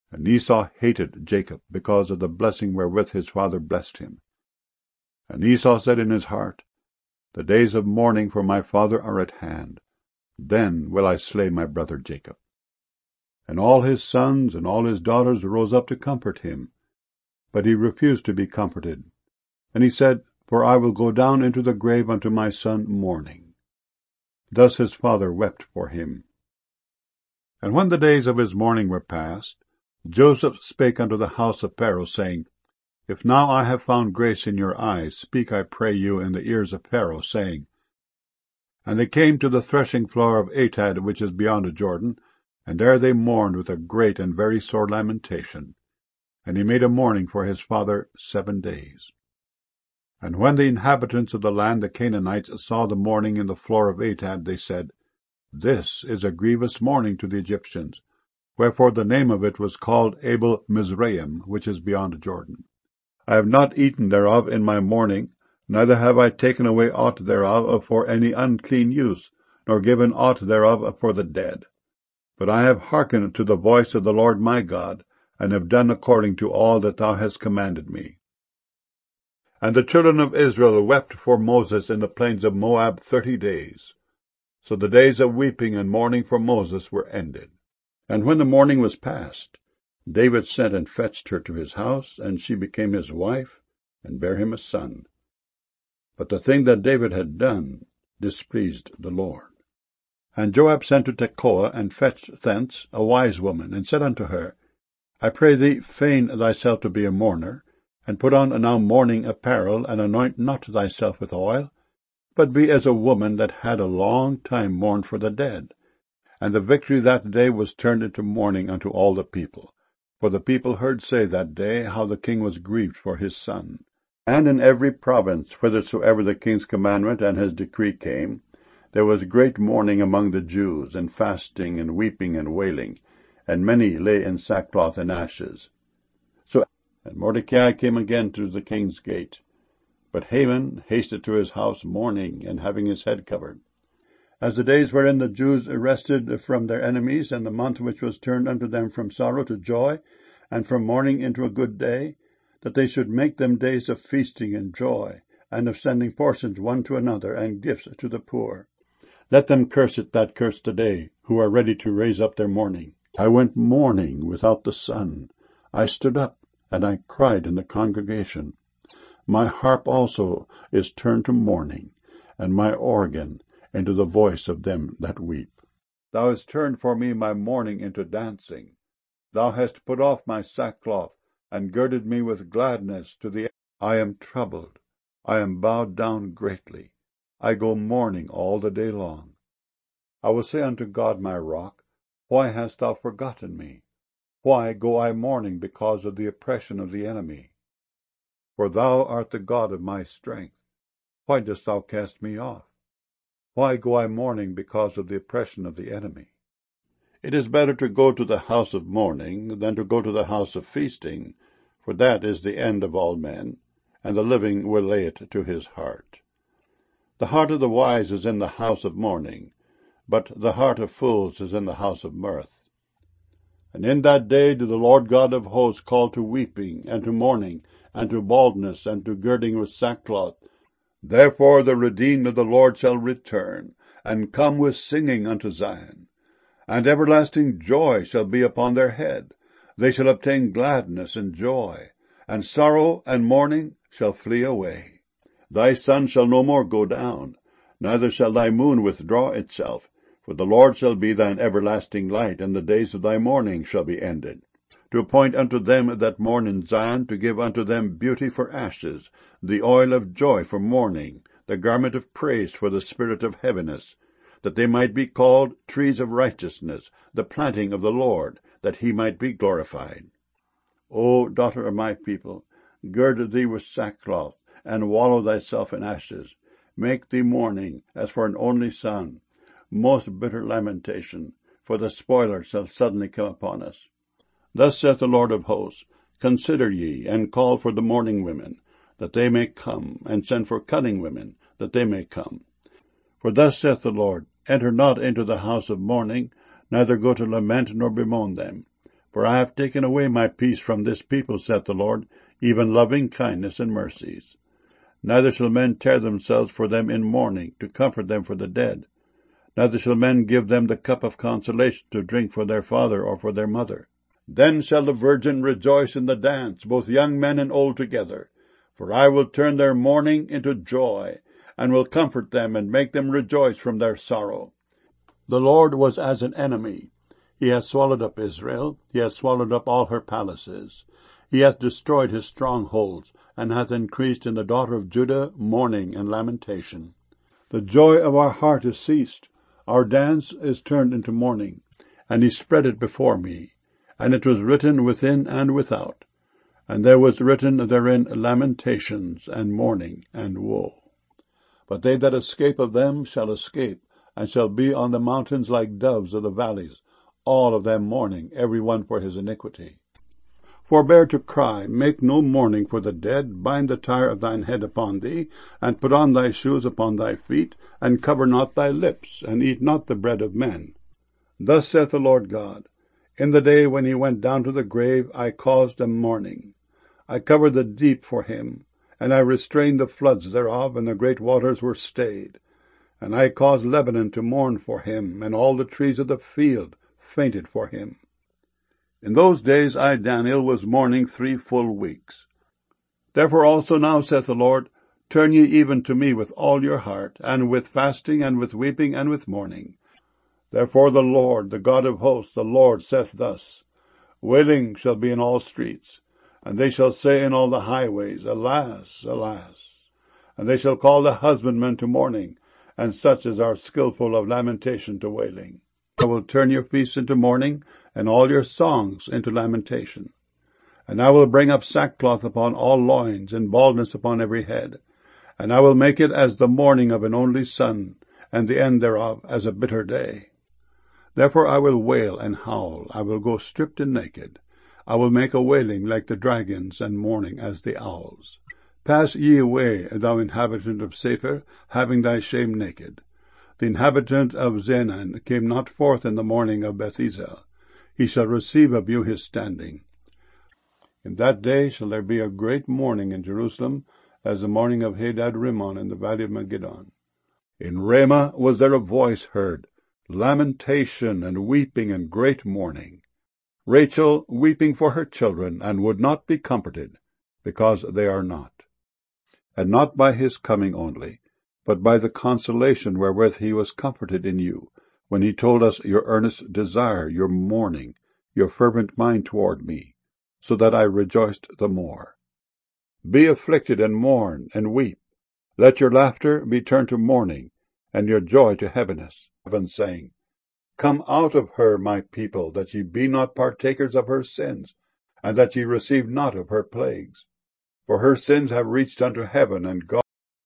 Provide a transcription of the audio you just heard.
And Esau hated Jacob because of the blessing wherewith his father blessed him. And Esau said in his heart, The days of mourning for my father are at hand. Then will I slay my brother Jacob. And all his sons and all his daughters rose up to comfort him. But he refused to be comforted. And he said, For I will go down into the grave unto my son mourning. Thus his father wept for him. And when the days of his mourning were past, Joseph spake unto the house of Pharaoh, saying, If now I have found grace in your eyes, speak, I pray you, in the ears of Pharaoh, saying, And they came to the threshing floor of Atad, which is beyond Jordan, and there they mourned with a great and very sore lamentation. And he made a mourning for his father 7 days. And when the inhabitants of the land, the Canaanites, saw the mourning in the floor of Atad, they said, This is a grievous mourning to the Egyptians. Wherefore the name of it was called Abel Mizraim, which is beyond Jordan. I have not eaten thereof in my mourning, neither have I taken away aught thereof for any unclean use, nor given aught thereof for the dead. But I have hearkened to the voice of the Lord my God, and have done according to all that thou hast commanded me. And the children of Israel wept for Moses in the plains of Moab 30 days. So the days of weeping and mourning for Moses were ended. And when the mourning was past, David sent and fetched her to his house, and she became his wife, and bare him a son. But the thing that David had done displeased the Lord. And Joab sent to Tekoa, and fetched thence a wise woman, and said unto her, I pray thee, feign thyself to be a mourner, and put on now mourning apparel, and anoint not thyself with oil, but be as a woman that had a long time mourned for the dead. And the victory that day was turned into mourning unto all the people. For the people heard say that day how the king was grieved for his son. And in every province, whithersoever the king's commandment and his decree came, there was great mourning among the Jews, and fasting, and weeping, and wailing, and many lay in sackcloth and ashes. And Mordecai came again to the king's gate. But Haman hasted to his house mourning, and having his head covered. As the days wherein the Jews rested from their enemies, and the month which was turned unto them from sorrow to joy, and from mourning into a good day, that they should make them days of feasting and joy, and of sending portions one to another, and gifts to the poor. Let them curse it that curse today, who are ready to raise up their mourning. I went mourning without the sun. I stood up, and I cried in the congregation. My harp also is turned to mourning, and my organ into the voice of them that weep. Thou hast turned for me my mourning into dancing. Thou hast put off my sackcloth, and girded me with gladness to the end. I am troubled, I am bowed down greatly. I go mourning all the day long. I will say unto God my rock, Why hast thou forgotten me? Why go I mourning because of the oppression of the enemy? For thou art the God of my strength. Why dost thou cast me off? Why go I mourning because of the oppression of the enemy? It is better to go to the house of mourning than to go to the house of feasting, for that is the end of all men, and the living will lay it to his heart. The heart of the wise is in the house of mourning, but the heart of fools is in the house of mirth. And in that day do the Lord God of hosts call to weeping, and to mourning, and to baldness, and to girding with sackcloth. Therefore the redeemed of the Lord shall return, and come with singing unto Zion. And everlasting joy shall be upon their head. They shall obtain gladness and joy, and sorrow and mourning shall flee away. Thy sun shall no more go down, neither shall thy moon withdraw itself, for the Lord shall be thine everlasting light, and the days of thy mourning shall be ended. To appoint unto them that mourn in Zion, to give unto them beauty for ashes, the oil of joy for mourning, the garment of praise for the spirit of heaviness, that they might be called trees of righteousness, the planting of the Lord, that he might be glorified. O daughter of my people, gird thee with sackcloth, and wallow thyself in ashes. Make thee mourning, as for an only son, most bitter lamentation, for the spoiler shall suddenly come upon us. Thus saith the Lord of hosts, Consider ye, and call for the mourning women, that they may come, and send for cunning women, that they may come. For thus saith the Lord, Enter not into the house of mourning, neither go to lament nor bemoan them. For I have taken away my peace from this people, saith the Lord, even loving kindness and mercies. Neither shall men tear themselves for them in mourning, to comfort them for the dead. Neither shall men give them the cup of consolation to drink for their father or for their mother. Then shall the virgin rejoice in the dance, both young men and old together. For I will turn their mourning into joy, and will comfort them and make them rejoice from their sorrow. The Lord was as an enemy. He hath swallowed up Israel, he hath swallowed up all her palaces. He hath destroyed his strongholds, and hath increased in the daughter of Judah mourning and lamentation. The joy of our heart is ceased, our dance is turned into mourning. And he spread it before me, and it was written within and without. And there was written therein lamentations, and mourning, and woe. But they that escape of them shall escape, and shall be on the mountains like doves of the valleys, all of them mourning, every one for his iniquity. Forbear to cry, make no mourning for the dead, bind the tire of thine head upon thee, and put on thy shoes upon thy feet, and cover not thy lips, and eat not the bread of men. Thus saith the Lord God, in the day when he went down to the grave, I caused a mourning. I covered the deep for him, and I restrained the floods thereof, and the great waters were stayed. And I caused Lebanon to mourn for him, and all the trees of the field fainted for him. In those days I, Daniel, was mourning 3 full weeks. Therefore also now, saith the Lord, turn ye even to me with all your heart, and with fasting, and with weeping, and with mourning. Therefore the Lord, the God of hosts, the Lord, saith thus, wailing shall be in all streets, and they shall say in all the highways, Alas, alas! And they shall call the husbandmen to mourning, and such as are skillful of lamentation to wailing. I will turn your feasts into mourning, and all your songs into lamentation. And I will bring up sackcloth upon all loins, and baldness upon every head. And I will make it as the mourning of an only son, and the end thereof as a bitter day. Therefore I will wail and howl, I will go stripped and naked. I will make a wailing like the dragons, and mourning as the owls. Pass ye away, thou inhabitant of Sapphir, having thy shame naked. The inhabitant of Zenan came not forth in the morning of Bethesda. He shall receive of you his standing. In that day shall there be a great mourning in Jerusalem, as the mourning of Hadad Rimmon in the valley of Megiddon. In Ramah was there a voice heard, lamentation and weeping and great mourning. Rachel weeping for her children, and would not be comforted, because they are not. And not by his coming only, but by the consolation wherewith he was comforted in you, when he told us your earnest desire, your mourning, your fervent mind toward me, so that I rejoiced the more. Be afflicted and mourn and weep. Let your laughter be turned to mourning, and your joy to heaviness, saying, Come out of her, my people, that ye be not partakers of her sins, and that ye receive not of her plagues. For her sins have reached unto heaven, and God